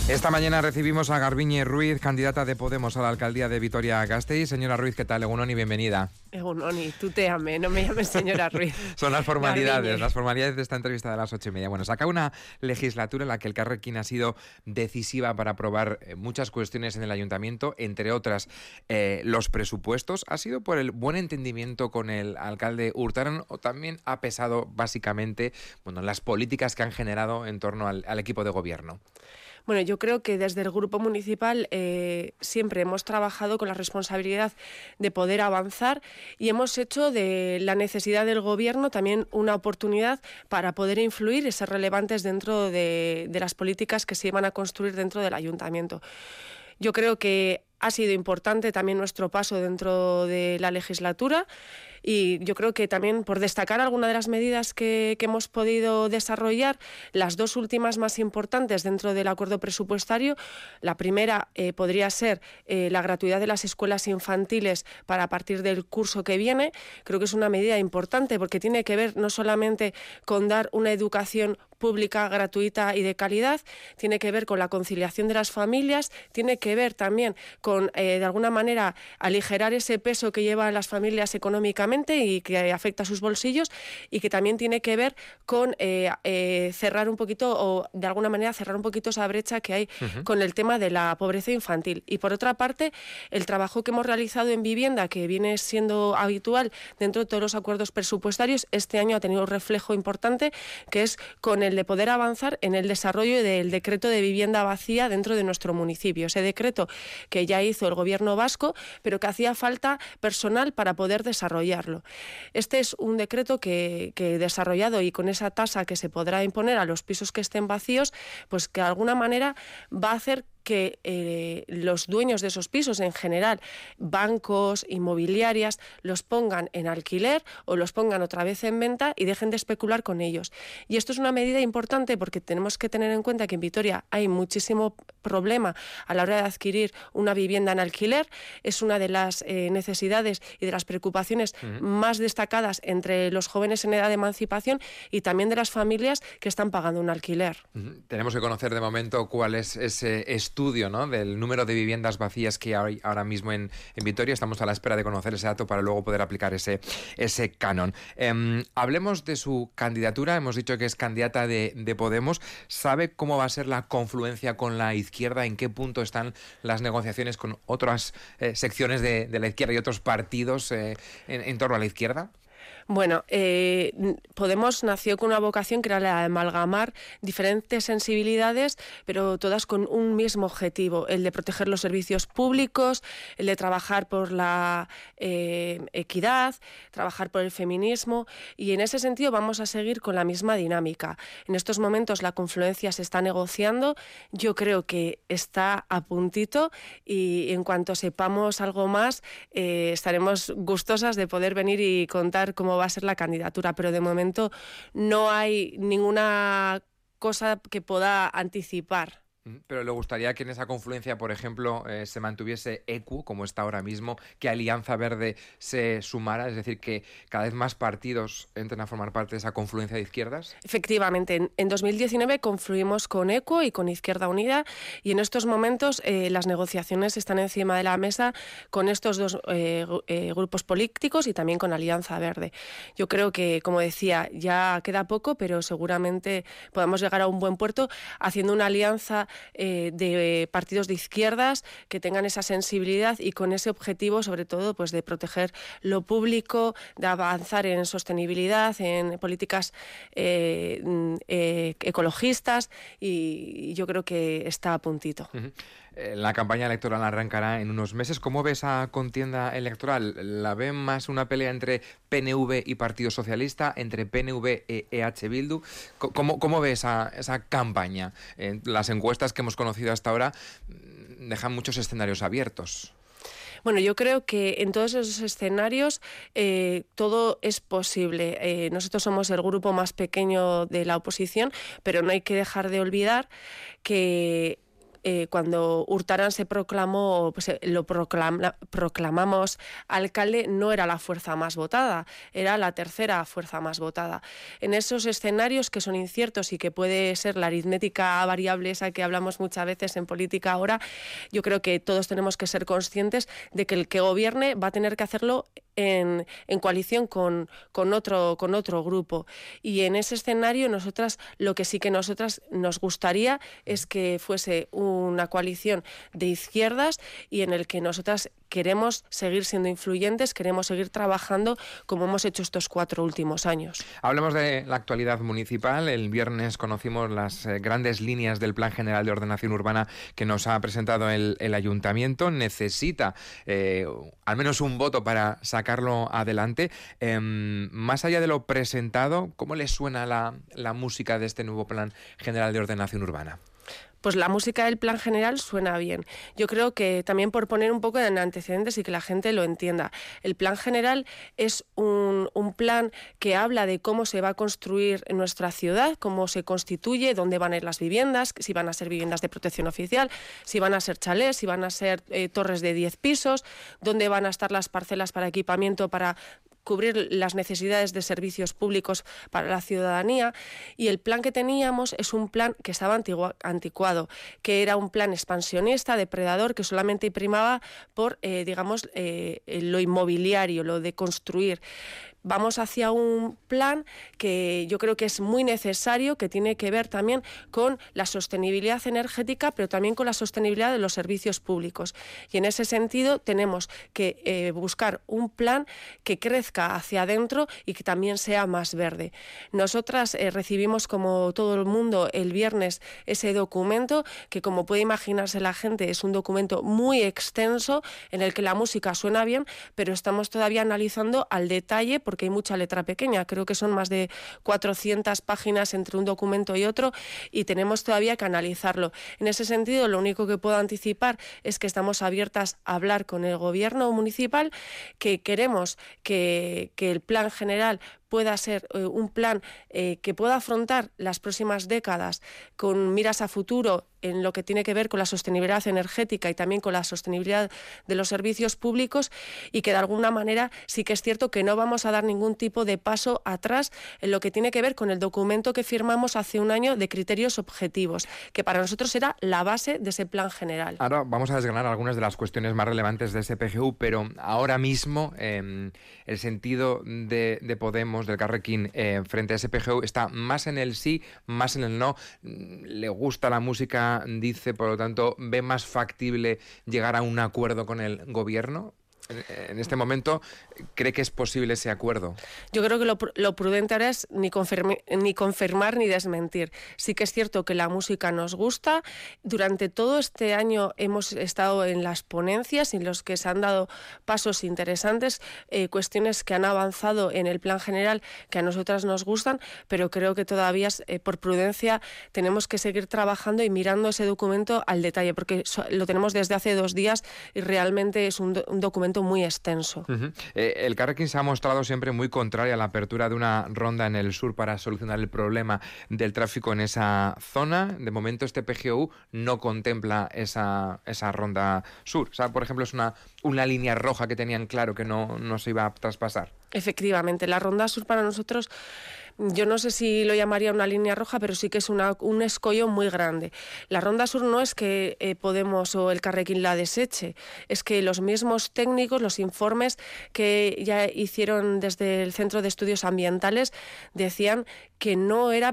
Esta mañana recibimos a Garbiñe Ruiz, candidata de Podemos a la alcaldía de Vitoria-Gasteiz. Señora Ruiz, ¿qué tal? Egunon y bienvenida. Egunon, tú te amé, no me llames señora Ruiz. Son las formalidades, Garbiñe. las formalidades de esta entrevista de las 8:30. Bueno, se acaba una legislatura en la que el Carrequín ha sido decisiva para aprobar muchas cuestiones en el ayuntamiento, entre otras los presupuestos. ¿Ha sido por el buen entendimiento con el alcalde Urtaran o también ha pesado básicamente las políticas que han generado en torno al equipo de gobierno? Bueno, yo creo que desde el Grupo Municipal siempre hemos trabajado con la responsabilidad de poder avanzar y hemos hecho de la necesidad del Gobierno también una oportunidad para poder influir y ser relevantes dentro de las políticas que se iban a construir dentro del Ayuntamiento. Yo creo que ha sido importante también nuestro paso dentro de la legislatura y yo creo que también por destacar algunas de las medidas que hemos podido desarrollar, las dos últimas más importantes dentro del acuerdo presupuestario. La primera podría ser la gratuidad de las escuelas infantiles para a partir del curso que viene. Creo que es una medida importante porque tiene que ver no solamente con dar una educación pública, gratuita y de calidad, tiene que ver con la conciliación de las familias, tiene que ver también con, de alguna manera, aligerar ese peso que llevan las familias económicamente y que afecta a sus bolsillos, y que también tiene que ver con cerrar un poquito, o de alguna manera cerrar un poquito esa brecha que hay con el tema de la pobreza infantil. Y por otra parte, el trabajo que hemos realizado en vivienda, que viene siendo habitual dentro de todos los acuerdos presupuestarios, este año ha tenido un reflejo importante, que es con el de poder avanzar en el desarrollo del decreto de vivienda vacía dentro de nuestro municipio. Ese decreto que ya hizo el gobierno vasco, pero que hacía falta personal para poder desarrollarlo. Este es un decreto que desarrollado y con esa tasa que se podrá imponer a los pisos que estén vacíos, pues que de alguna manera va a hacer que los dueños de esos pisos, en general, bancos, inmobiliarias, los pongan en alquiler o los pongan otra vez en venta y dejen de especular con ellos. Y esto es una medida importante porque tenemos que tener en cuenta que en Vitoria hay muchísimo problema a la hora de adquirir una vivienda en alquiler. Es una de las necesidades y de las preocupaciones más destacadas entre los jóvenes en edad de emancipación y también de las familias que están pagando un alquiler. Tenemos que conocer de momento cuál es ese estudio, ¿no?, del número de viviendas vacías que hay ahora mismo en Vitoria. Estamos a la espera de conocer ese dato para luego poder aplicar ese canon. Hablemos de su candidatura. Hemos dicho que es candidata de Podemos. ¿Sabe cómo va a ser la confluencia con la izquierda? ¿En qué punto están las negociaciones con otras secciones de la izquierda y otros partidos en torno a la izquierda? Bueno, Podemos nació con una vocación que era la de amalgamar diferentes sensibilidades, pero todas con un mismo objetivo, el de proteger los servicios públicos, el de trabajar por la equidad, trabajar por el feminismo, y en ese sentido vamos a seguir con la misma dinámica. En estos momentos la confluencia se está negociando, yo creo que está a puntito y en cuanto sepamos algo más estaremos gustosas de poder venir y contar cómo va a ser la candidatura, pero de momento no hay ninguna cosa que pueda anticipar. Pero le gustaría que en esa confluencia, por ejemplo, se mantuviese ECU, como está ahora mismo, que Alianza Verde se sumara, es decir, que cada vez más partidos entren a formar parte de esa confluencia de izquierdas. Efectivamente, en 2019 confluimos con ECU y con Izquierda Unida, y en estos momentos las negociaciones están encima de la mesa con estos dos grupos políticos y también con Alianza Verde. Yo creo que, como decía, ya queda poco, pero seguramente podamos llegar a un buen puerto haciendo una alianza de partidos de izquierdas que tengan esa sensibilidad y con ese objetivo, sobre todo, pues de proteger lo público, de avanzar en sostenibilidad, en políticas ecologistas, y yo creo que está a puntito. La campaña electoral arrancará en unos meses. ¿Cómo ve esa contienda electoral? ¿La ve más una pelea entre PNV y Partido Socialista, entre PNV e EH Bildu? ¿Cómo ve esa campaña? Las encuestas que hemos conocido hasta ahora dejan muchos escenarios abiertos. Bueno, yo creo que en todos esos escenarios todo es posible. Nosotros somos el grupo más pequeño de la oposición, pero no hay que dejar de olvidar que cuando Hurtaran se proclamó, pues proclamamos alcalde, no era la fuerza más votada, era la tercera fuerza más votada. En esos escenarios que son inciertos y que puede ser la aritmética variable esa que hablamos muchas veces en política ahora, yo creo que todos tenemos que ser conscientes de que el que gobierne va a tener que hacerlo en coalición con otro grupo. Y en ese escenario lo que sí que nosotras nos gustaría es que fuese una coalición de izquierdas y en el que nosotras queremos seguir siendo influyentes, queremos seguir trabajando como hemos hecho estos 4 últimos años. Hablemos de la actualidad municipal. El viernes conocimos las grandes líneas del Plan General de Ordenación Urbana que nos ha presentado el Ayuntamiento. Necesita al menos un voto para sacarlo adelante. Más allá de lo presentado, ¿cómo le suena la música de este nuevo Plan General de Ordenación Urbana? Pues la música del Plan General suena bien. Yo creo que también por poner un poco en antecedentes y que la gente lo entienda. El Plan General es un plan que habla de cómo se va a construir nuestra ciudad, cómo se constituye, dónde van a ir las viviendas, si van a ser viviendas de protección oficial, si van a ser chalés, si van a ser torres de 10 pisos, dónde van a estar las parcelas para equipamiento para cubrir las necesidades de servicios públicos para la ciudadanía. Y el plan que teníamos es un plan que estaba anticuado, que era un plan expansionista, depredador, que solamente primaba por, lo inmobiliario, lo de construir. Vamos hacia un plan que yo creo que es muy necesario, que tiene que ver también con la sostenibilidad energética, pero también con la sostenibilidad de los servicios públicos. Y en ese sentido tenemos que buscar un plan que crezca hacia adentro y que también sea más verde. Nosotras recibimos, como todo el mundo, el viernes ese documento, que como puede imaginarse la gente es un documento muy extenso en el que la música suena bien, pero estamos todavía analizando al detalle porque hay mucha letra pequeña, creo que son más de 400 páginas entre un documento y otro y tenemos todavía que analizarlo. En ese sentido, lo único que puedo anticipar es que estamos abiertas a hablar con el gobierno municipal, que queremos que el plan general pueda ser un plan que pueda afrontar las próximas décadas con miras a futuro en lo que tiene que ver con la sostenibilidad energética y también con la sostenibilidad de los servicios públicos y que de alguna manera sí que es cierto que no vamos a dar ningún tipo de paso atrás en lo que tiene que ver con el documento que firmamos hace un año de criterios objetivos, que para nosotros era la base de ese plan general. Ahora vamos a desgranar algunas de las cuestiones más relevantes de ese PGU, pero ahora mismo el sentido de Podemos, del Carrequín, frente a ese PGU está más en el sí, más en el no. Le gusta la música, dice, por lo tanto, ve más factible llegar a un acuerdo con el gobierno. En este momento, ¿cree que es posible ese acuerdo? Yo creo que lo prudente ahora es ni confirmar ni desmentir. Sí que es cierto que la música nos gusta. Durante todo este año hemos estado en las ponencias en los que se han dado pasos interesantes, cuestiones que han avanzado en el plan general que a nosotras nos gustan, pero creo que todavía por prudencia tenemos que seguir trabajando y mirando ese documento al detalle, porque lo tenemos desde hace 2 días y realmente es un documento muy extenso. El Carrequín se ha mostrado siempre muy contrario a la apertura de una ronda en el sur para solucionar el problema del tráfico en esa zona. De momento este PGU no contempla esa ronda sur. O sea, por ejemplo, es una línea roja que tenían claro que no se iba a traspasar. Efectivamente, la ronda sur para nosotros, yo no sé si lo llamaría una línea roja, pero sí que es un escollo muy grande. La ronda sur no es que Podemos o el Carrequín la deseche, es que los mismos técnicos, los informes que ya hicieron desde el Centro de Estudios Ambientales decían que no era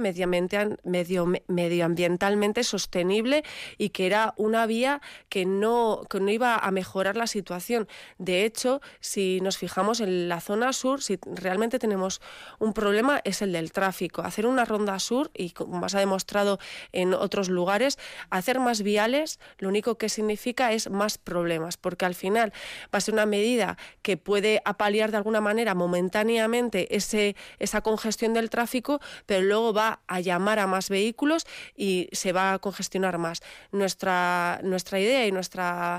medioambientalmente sostenible y que era una vía que no iba a mejorar la situación. De hecho, si nos fijamos en la zona sur, si realmente tenemos un problema es el del tráfico. Hacer una ronda sur, y como se ha demostrado en otros lugares, hacer más viales, lo único que significa es más problemas, porque al final va a ser una medida que puede apaliar de alguna manera momentáneamente esa congestión del tráfico, pero luego va a llamar a más vehículos y se va a congestionar más. Nuestra idea y nuestra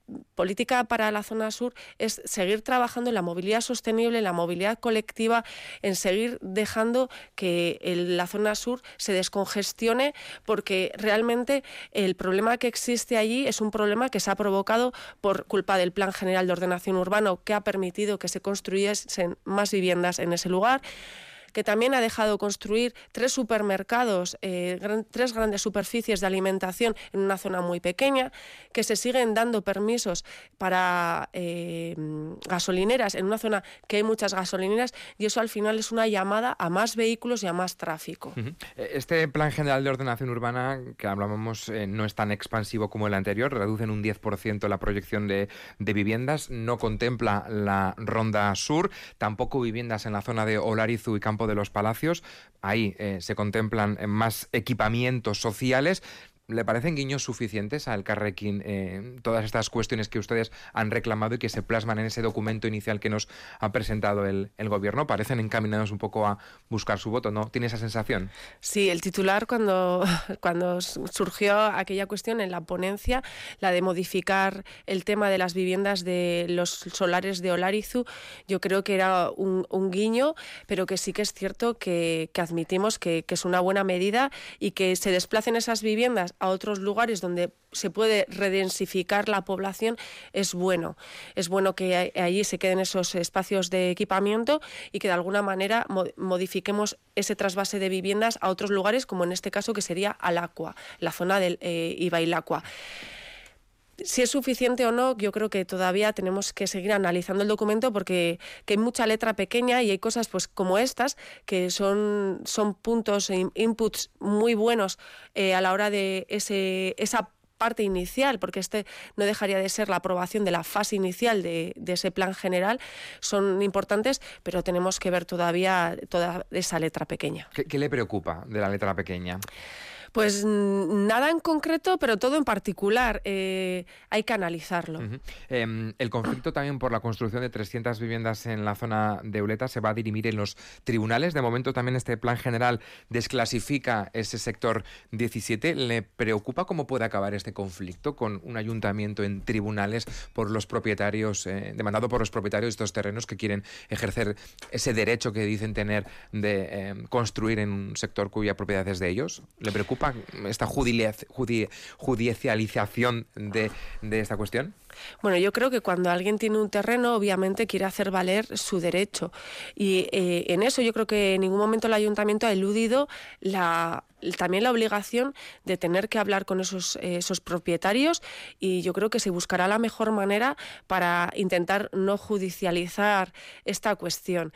política para la zona sur es seguir trabajando en la movilidad sostenible, en la movilidad colectiva, en seguir dejando que la zona sur se descongestione, porque realmente el problema que existe allí es un problema que se ha provocado por culpa del Plan General de Ordenación Urbana, que ha permitido que se construyesen más viviendas en ese lugar, que también ha dejado construir 3 supermercados, 3 grandes superficies de alimentación en una zona muy pequeña, que se siguen dando permisos para gasolineras en una zona que hay muchas gasolineras, y eso al final es una llamada a más vehículos y a más tráfico. Este Plan General de Ordenación Urbana que hablábamos no es tan expansivo como el anterior, reduce en un 10% la proyección de viviendas, no contempla la Ronda Sur, tampoco viviendas en la zona de Olarizu y Campo de los Palacios. Ahí se contemplan más equipamientos sociales. ¿Le parecen guiños suficientes a Elkarrekin todas estas cuestiones que ustedes han reclamado y que se plasman en ese documento inicial que nos ha presentado el Gobierno? ¿Parecen encaminados un poco a buscar su voto? ¿No tiene esa sensación? Sí, el titular cuando surgió aquella cuestión en la ponencia, la de modificar el tema de las viviendas de los solares de Olarizu, yo creo que era un guiño, pero que sí que es cierto que admitimos que es una buena medida, y que se desplacen esas viviendas a otros lugares donde se puede redensificar la población es bueno. Es bueno que allí se queden esos espacios de equipamiento y que de alguna manera modifiquemos ese trasvase de viviendas a otros lugares, como en este caso que sería Alacua, la zona del Ibailacua. Si es suficiente o no, yo creo que todavía tenemos que seguir analizando el documento, porque que hay mucha letra pequeña y hay cosas pues como estas que son puntos e inputs muy buenos a la hora de esa parte inicial, porque no dejaría de ser la aprobación de la fase inicial de ese plan general. Son importantes, pero tenemos que ver todavía toda esa letra pequeña. ¿Qué le preocupa de la letra pequeña? Pues nada en concreto, pero todo en particular. Hay que analizarlo. El conflicto también por la construcción de 300 viviendas en la zona de Euleta se va a dirimir en los tribunales. De momento también este plan general desclasifica ese sector 17. ¿Le preocupa cómo puede acabar este conflicto con un ayuntamiento en tribunales por los propietarios, demandado por los propietarios de estos terrenos que quieren ejercer ese derecho que dicen tener de construir en un sector cuya propiedad es de ellos? ¿Le preocupa esta judicialización de esta cuestión? Bueno, yo creo que cuando alguien tiene un terreno, obviamente quiere hacer valer su derecho. Y en eso yo creo que en ningún momento el ayuntamiento ha eludido también la obligación de tener que hablar con esos propietarios, y yo creo que se buscará la mejor manera para intentar no judicializar esta cuestión.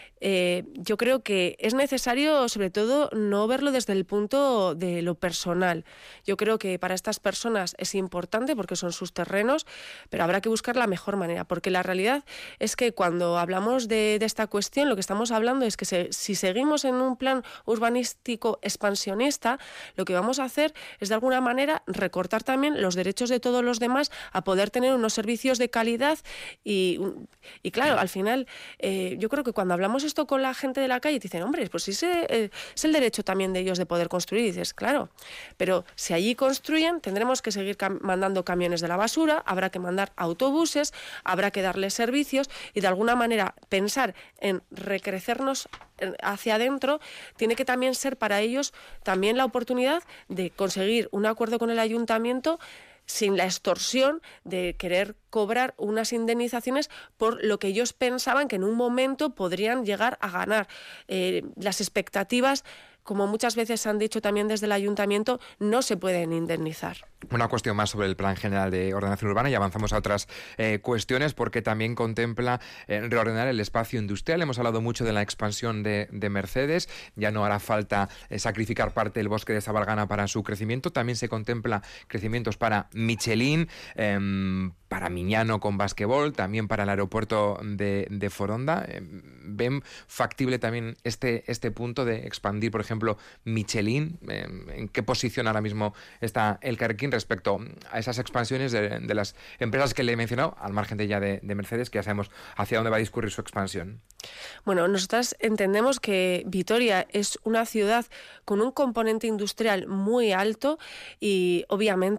Yo creo que es necesario, sobre todo, no verlo desde el punto de lo personal. Yo creo que para estas personas es importante porque son sus terrenos, pero habrá que buscar la mejor manera, porque la realidad es que cuando hablamos de esta cuestión, lo que estamos hablando es que si seguimos en un plan urbanístico expansionista, lo que vamos a hacer es de alguna manera recortar también los derechos de todos los demás a poder tener unos servicios de calidad, y claro, al final yo creo que cuando hablamos esto con la gente de la calle, te dicen, hombre, pues sí, es el derecho también de ellos de poder construir. Y dices, claro, pero si allí construyen, tendremos que seguir mandando camiones de la basura, habrá que mandar autobuses, habrá que darles servicios, y de alguna manera pensar en recrecernos hacia adentro tiene que también ser para ellos también la oportunidad de conseguir un acuerdo con el ayuntamiento sin la extorsión de querer cobrar unas indemnizaciones por lo que ellos pensaban que en un momento podrían llegar a ganar. Las expectativas, como muchas veces han dicho también desde el ayuntamiento, no se pueden indemnizar. Una cuestión más sobre el Plan General de Ordenación Urbana, y avanzamos a otras cuestiones, porque también contempla reordenar el espacio industrial. Hemos hablado mucho de la expansión de Mercedes, ya no hará falta sacrificar parte del bosque de Sabalgana para su crecimiento. También se contempla crecimientos para Michelin, para Miñano con basquetbol, también para el aeropuerto de Foronda. ¿Ven factible también este punto de expandir, por ejemplo, Michelin? ¿En qué posición ahora mismo está Elkarrekin respecto a esas expansiones de las empresas que le he mencionado, al margen de ya de Mercedes, que ya sabemos hacia dónde va a discurrir su expansión? Bueno, nosotras entendemos que Vitoria es una ciudad con un componente industrial muy alto, y obviamente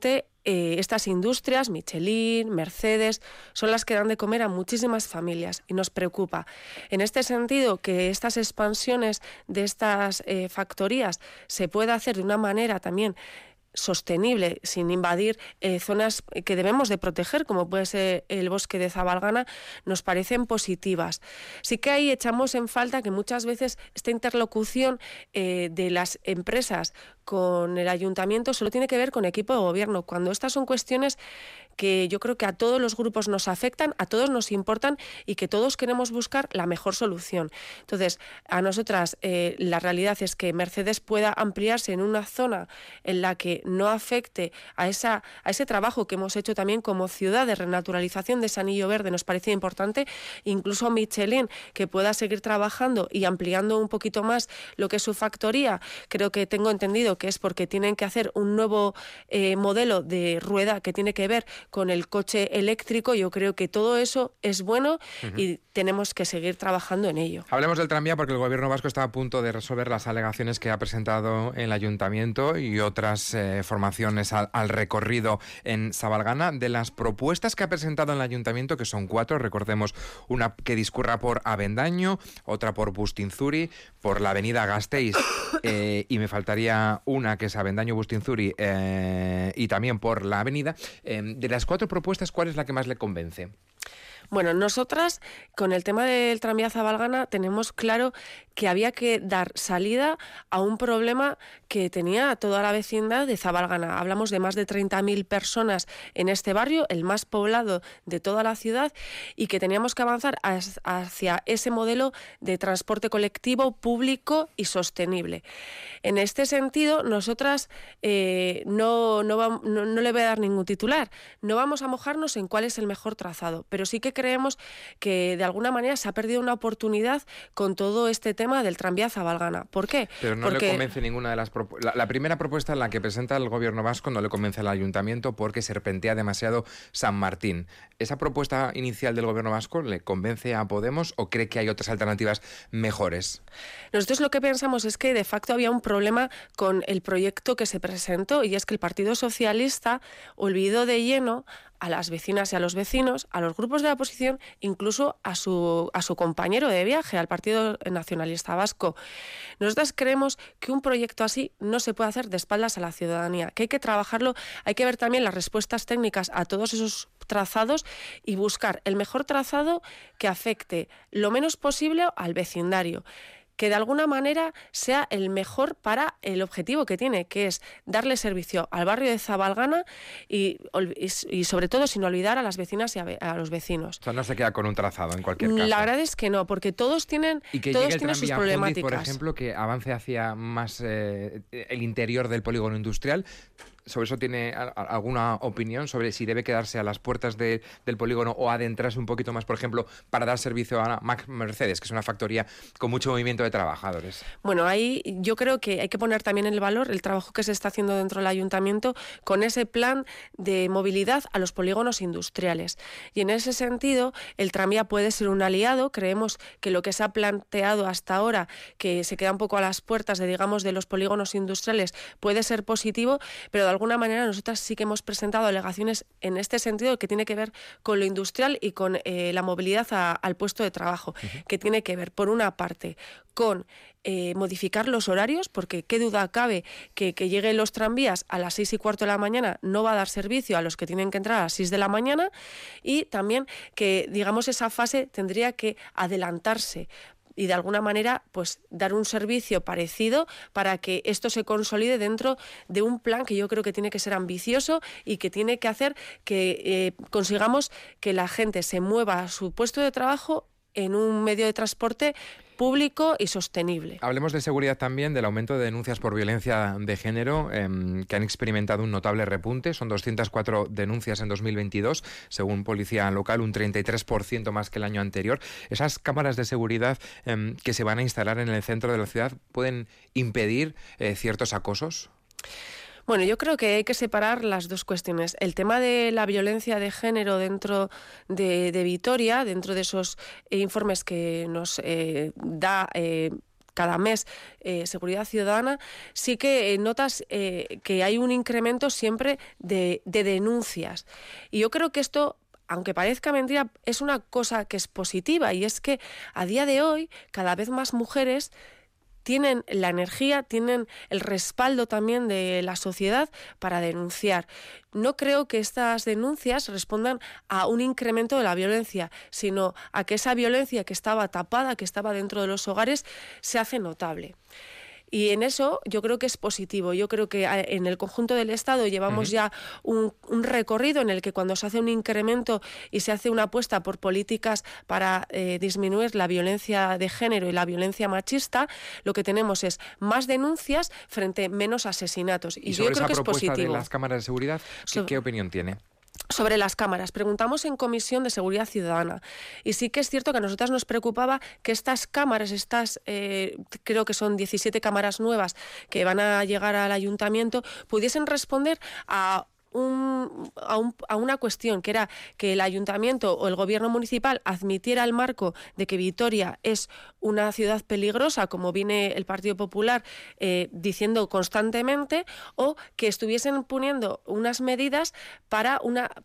estas industrias, Michelin, Mercedes, son las que dan de comer a muchísimas familias y nos preocupa. En este sentido, que estas expansiones de estas factorías se pueda hacer de una manera también sostenible, sin invadir zonas que debemos de proteger, como puede ser el bosque de Zabalgana, nos parecen positivas. Sí que ahí echamos en falta que muchas veces esta interlocución de las empresas con el ayuntamiento solo tiene que ver con equipo de gobierno, cuando estas son cuestiones que yo creo que a todos los grupos nos afectan, a todos nos importan y que todos queremos buscar la mejor solución. Entonces, a nosotras la realidad es que Mercedes pueda ampliarse en una zona en la que no afecte a ese trabajo que hemos hecho también como ciudad de renaturalización de ese anillo verde, nos parece importante. Incluso Michelin, que pueda seguir trabajando y ampliando un poquito más lo que es su factoría, creo que tengo entendido que es porque tienen que hacer un nuevo modelo de rueda que tiene que ver con el coche eléctrico. Yo creo que todo eso es bueno y tenemos que seguir trabajando en ello. Hablemos del tranvía porque el gobierno vasco está a punto de resolver las alegaciones que ha presentado el ayuntamiento y otras formaciones al recorrido en Zabalgana. De las propuestas que ha presentado el ayuntamiento, que son 4, recordemos, una que discurra por Avendaño, otra por Bustinzuri, por la avenida Gasteiz y me faltaría una que es Avendaño, Bustinzuri y también por la avenida. De las 4 propuestas, ¿cuál es la que más le convence? Bueno, nosotras con el tema del tranvía Zabalgana tenemos claro que había que dar salida a un problema que tenía toda la vecindad de Zabalgana. Hablamos de más de 30.000 personas en este barrio, el más poblado de toda la ciudad, y que teníamos que avanzar hacia ese modelo de transporte colectivo, público y sostenible. En este sentido, nosotras no le voy a dar ningún titular, no vamos a mojarnos en cuál es el mejor trazado, pero sí que creemos que de alguna manera se ha perdido una oportunidad con todo este tema del tranvía Zabalgana. ¿Por qué? Pero no le convence ninguna de las propuestas. La primera propuesta, en la que presenta el gobierno vasco, no le convence al ayuntamiento porque serpentea demasiado San Martín. ¿Esa propuesta inicial del gobierno vasco le convence a Podemos o cree que hay otras alternativas mejores? Nosotros lo que pensamos es que de facto había un problema con el proyecto que se presentó, y es que el Partido Socialista olvidó de lleno a las vecinas y a los vecinos, a los grupos de la oposición, incluso a su compañero de viaje, al Partido Nacionalista Vasco. Nosotras creemos que un proyecto así no se puede hacer de espaldas a la ciudadanía, que hay que trabajarlo, hay que ver también las respuestas técnicas a todos esos trazados y buscar el mejor trazado que afecte lo menos posible al vecindario, que de alguna manera sea el mejor para el objetivo que tiene, que es darle servicio al barrio de Zabalgana y sobre todo sin olvidar a las vecinas y a los vecinos. O sea, no se queda con un trazado en cualquier caso. La verdad es que no, porque todos tienen, y que todos llegue el tienen sus tranvía problemáticas. Jundiz, por ejemplo, que avance hacia más el interior del polígono industrial. ¿Sobre eso tiene alguna opinión? ¿Sobre si debe quedarse a las puertas del polígono o adentrarse un poquito más, por ejemplo, para dar servicio a Mercedes, que es una factoría con mucho movimiento de trabajadores? Bueno, ahí yo creo que hay que poner también en el valor el trabajo que se está haciendo dentro del ayuntamiento con ese plan de movilidad a los polígonos industriales. Y en ese sentido, el tranvía puede ser un aliado. Creemos que lo que se ha planteado hasta ahora, que se queda un poco a las puertas de los polígonos industriales, puede ser positivo, pero de alguna manera nosotras sí que hemos presentado alegaciones en este sentido, que tiene que ver con lo industrial y con la movilidad al puesto de trabajo, que tiene que ver, por una parte, con modificar los horarios, porque qué duda cabe que lleguen los tranvías a las 6:15 de la mañana no va a dar servicio a los que tienen que entrar a las 6 de la mañana, y también que, digamos, esa fase tendría que adelantarse y de alguna manera pues dar un servicio parecido para que esto se consolide dentro de un plan que yo creo que tiene que ser ambicioso y que tiene que hacer que consigamos que la gente se mueva a su puesto de trabajo en un medio de transporte público y sostenible. Hablemos de seguridad también, del aumento de denuncias por violencia de género que han experimentado un notable repunte. Son 204 denuncias en 2022, según Policía Local, un 33% más que el año anterior. ¿Esas cámaras de seguridad que se van a instalar en el centro de la ciudad pueden impedir ciertos acosos? Bueno, yo creo que hay que separar las dos cuestiones. El tema de la violencia de género dentro de Vitoria, dentro de esos informes que nos da cada mes Seguridad Ciudadana, sí que notas que hay un incremento siempre de denuncias. Y yo creo que esto, aunque parezca mentira, es una cosa que es positiva, y es que a día de hoy cada vez más mujeres tienen la energía, tienen el respaldo también de la sociedad para denunciar. No creo que estas denuncias respondan a un incremento de la violencia, sino a que esa violencia que estaba tapada, que estaba dentro de los hogares, se hace notable. Y en eso yo creo que es positivo. Yo creo que en el conjunto del Estado llevamos ya un recorrido en el que cuando se hace un incremento y se hace una apuesta por políticas para disminuir la violencia de género y la violencia machista, lo que tenemos es más denuncias frente a menos asesinatos. Y yo creo que es positivo. sobre esa propuesta de las cámaras de seguridad, ¿qué opinión tiene? Sobre las cámaras, preguntamos en Comisión de Seguridad Ciudadana, y sí que es cierto que a nosotras nos preocupaba que estas cámaras, creo que son 17 cámaras nuevas que van a llegar al ayuntamiento, pudiesen responder a una cuestión, que era que el ayuntamiento o el gobierno municipal admitiera el marco de que Vitoria es una ciudad peligrosa, como viene el Partido Popular diciendo constantemente, o que estuviesen poniendo unas medidas para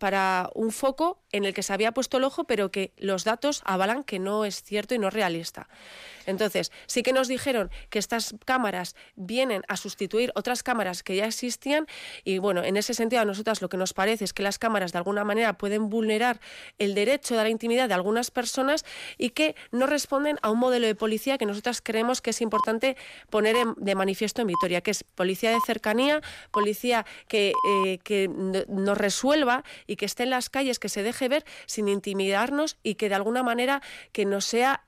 un foco en el que se había puesto el ojo, pero que los datos avalan que no es cierto y no es realista. Entonces, sí que nos dijeron que estas cámaras vienen a sustituir otras cámaras que ya existían, y bueno, en ese sentido a nosotras lo que nos parece es que las cámaras de alguna manera pueden vulnerar el derecho de la intimidad de algunas personas y que no responden a un modelo de policía que nosotras creemos que es importante poner de manifiesto en Vitoria, que es policía de cercanía, policía que nos resuelva y que esté en las calles, que se deje ver sin intimidarnos y que de alguna manera que nos sea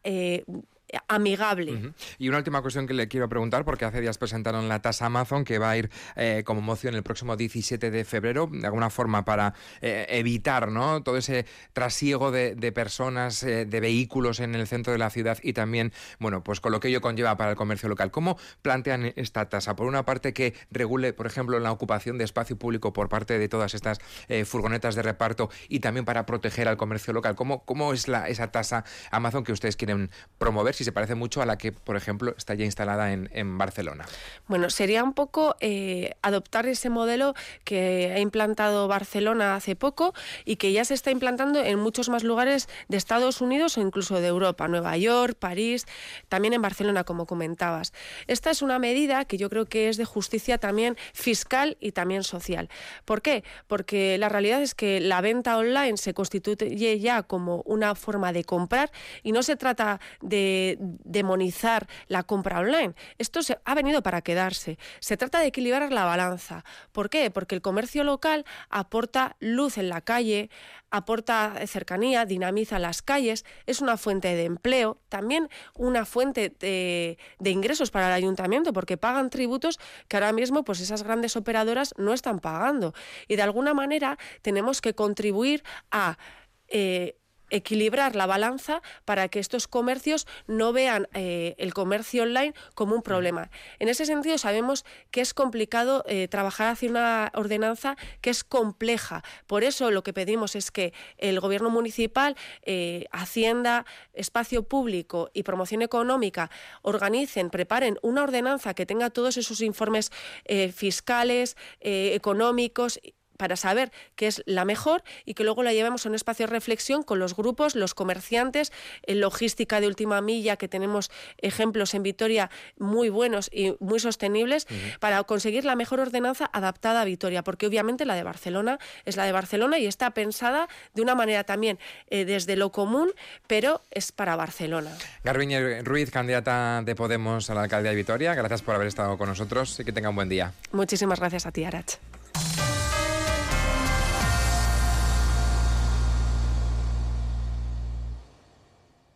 amigable. Y una última cuestión que le quiero preguntar, porque hace días presentaron la tasa Amazon, que va a ir como moción el próximo 17 de febrero, de alguna forma para evitar, ¿no?, todo ese trasiego de personas, de vehículos en el centro de la ciudad, y también, bueno, pues con lo que ello conlleva para el comercio local. ¿Cómo plantean esta tasa? Por una parte, que regule, por ejemplo, la ocupación de espacio público por parte de todas estas furgonetas de reparto, y también para proteger al comercio local. ¿Cómo es esa tasa Amazon que ustedes quieren promover, si se parece mucho a la que, por ejemplo, está ya instalada en Barcelona? Bueno, sería un poco adoptar ese modelo que ha implantado Barcelona hace poco y que ya se está implantando en muchos más lugares de Estados Unidos o incluso de Europa, Nueva York, París, también en Barcelona, como comentabas. Esta es una medida que yo creo que es de justicia también fiscal y también social. ¿Por qué? Porque la realidad es que la venta online se constituye ya como una forma de comprar, y no se trata de demonizar la compra online. Esto ha venido para quedarse. Se trata de equilibrar la balanza. ¿Por qué? Porque el comercio local aporta luz en la calle, aporta cercanía, dinamiza las calles, es una fuente de empleo, también una fuente de ingresos para el ayuntamiento, porque pagan tributos que ahora mismo pues esas grandes operadoras no están pagando. Y de alguna manera tenemos que contribuir a equilibrar la balanza para que estos comercios no vean el comercio online como un problema. En ese sentido, sabemos que es complicado trabajar hacia una ordenanza que es compleja. Por eso lo que pedimos es que el Gobierno municipal, Hacienda, Espacio Público y Promoción Económica preparen una ordenanza que tenga todos esos informes fiscales, económicos, para saber qué es la mejor, y que luego la llevemos a un espacio de reflexión con los grupos, los comerciantes, en logística de última milla, que tenemos ejemplos en Vitoria muy buenos y muy sostenibles, para conseguir la mejor ordenanza adaptada a Vitoria, porque obviamente la de Barcelona es la de Barcelona y está pensada de una manera también desde lo común, pero es para Barcelona. Garbiñe Ruiz, candidata de Podemos a la alcaldía de Vitoria, gracias por haber estado con nosotros y que tenga un buen día. Muchísimas gracias a ti, Arach.